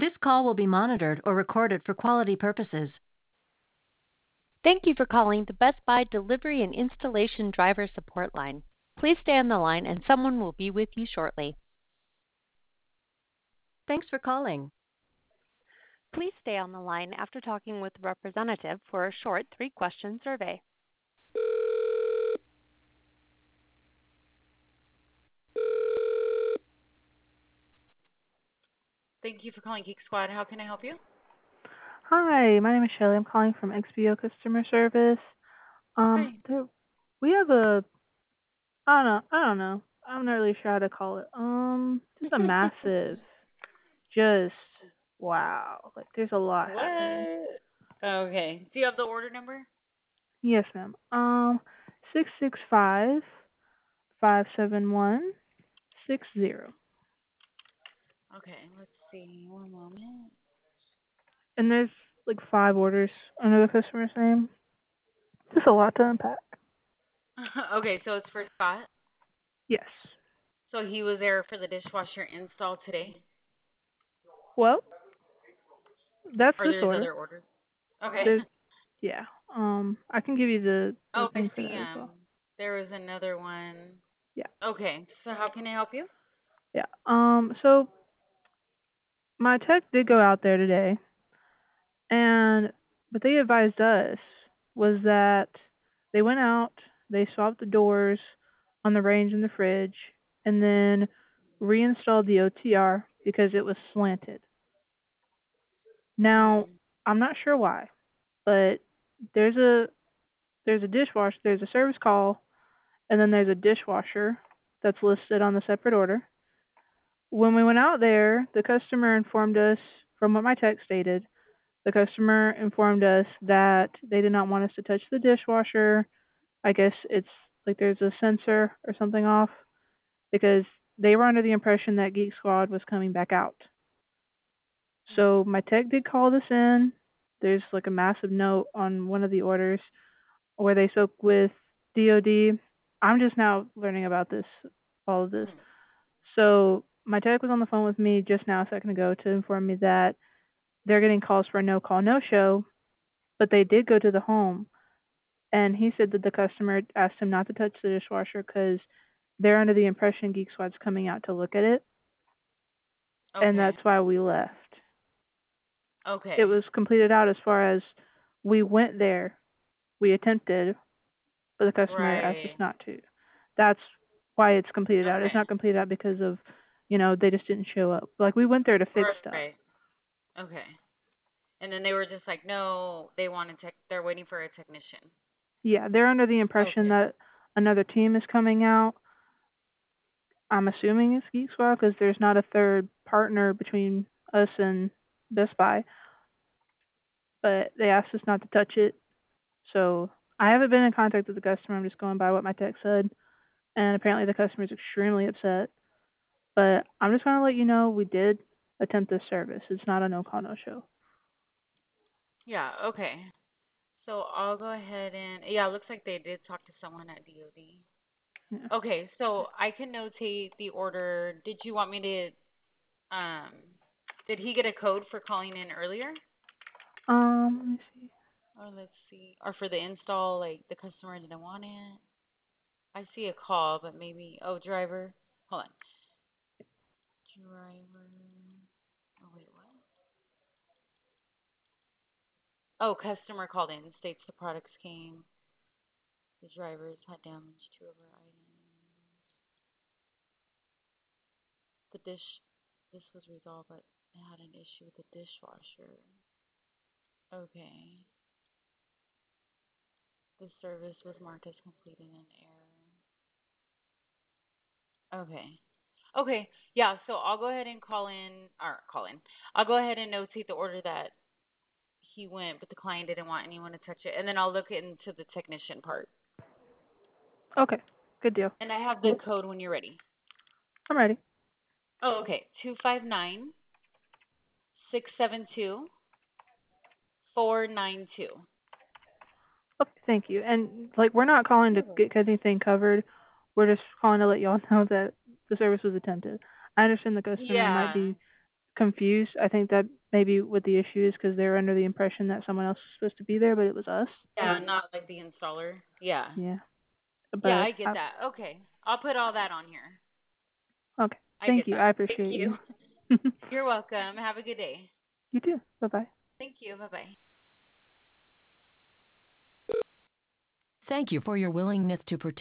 This call will be monitored or recorded for quality purposes. Thank you for calling the Best Buy Delivery and Installation Driver Support Line. Please stay on the line and someone will be with you shortly. Thanks for calling. Please stay on the line after talking with the representative for a short 3-question survey. Thank you for calling Geek Squad. How can I help you? Hi, my name is Shelly. I'm calling from XBO Customer Service. Hi. We have I don't know. I'm not really sure how to call it. Just a massive, just wow. Like there's a lot happening. What? Okay. Do you have the order number? Yes, ma'am. 665-571-60. Okay, let's see. One moment. And there's like 5 orders under the customer's name. Just a lot to unpack. Okay, so it's for Scott. Yes. So he was there for the dishwasher install today? Well, that's Or this there's order. other orders? Okay. Yeah. I can give you the Oh, I thing for see. that as well. There was another one. Yeah. Okay, so how can I help you? Yeah. So my tech did go out there today, and what they advised us was that they went out, they swapped the doors on the range and the fridge, and then reinstalled the OTR because it was slanted. Now, I'm not sure why, but there's a dishwasher, there's a service call, and then there's a dishwasher that's listed on the separate order. When we went out there, the customer informed us, from what my text stated, the customer informed us that they did not want us to touch the dishwasher. I guess it's like there's a sensor or something off because they were under the impression that Geek Squad was coming back out. So my tech did call this in. There's like a massive note on one of the orders where they spoke with DOD. I'm just now learning about all of this. So my tech was on the phone with me just now a second ago to inform me that they're getting calls for a no call, no show, but they did go to the home. And he said that the customer asked him not to touch the dishwasher because they're under the impression Geek Squad's coming out to look at it. Okay. And that's why we left. Okay. It was completed out as far as we went there. We attempted, but the customer asked us not to. That's why it's completed out. It's not completed out because of, they just didn't show up. Like, we went there to fix stuff. Right. Okay. And then they were just like, no, they want they're waiting for a technician. Yeah, they're under the impression that another team is coming out. I'm assuming it's Geek Squad because there's not a third partner between us and Best Buy. But they asked us not to touch it. So I haven't been in contact with the customer. I'm just going by what my tech said. And apparently the customer is extremely upset. But I'm just going to let you know we did attempt this service. It's not a no-call, no-show. Yeah, okay. So I'll go ahead and, yeah, it looks like they did talk to someone at DOD. Yeah. Okay, so I can notate the order. Did you want me to, did he get a code for calling in earlier? Let me see. Or let's see. Or for the install, like the customer didn't want it? I see a call, but maybe, driver. Hold on. Driver. Oh, wait, what? Oh, customer called in, states the products came. The drivers had damaged 2 of our items. This was resolved, but it had an issue with the dishwasher. Okay. The service was marked as completed in error. Okay. Okay. Yeah, so I'll go ahead and call in. I'll go ahead and notate the order that he went, but the client didn't want anyone to touch it. And then I'll look into the technician part. Okay. Good deal. And I have the code when you're ready. I'm ready. Oh, okay. 259-672-492. Okay, thank you. And, we're not calling to get anything covered. We're just calling to let y'all know that the service was attempted. I understand the customer might be confused. I think that maybe what the issue is because they were under the impression that someone else was supposed to be there, but it was us. Yeah, not like the installer. Yeah. Yeah. Yeah, But I get that. Okay. I'll put all that on here. okay. I Thank get you. that. I Thank appreciate you. you. You're welcome. Have a good day. You too. Bye-bye. Thank you. Bye-bye. Thank you for your willingness to participate.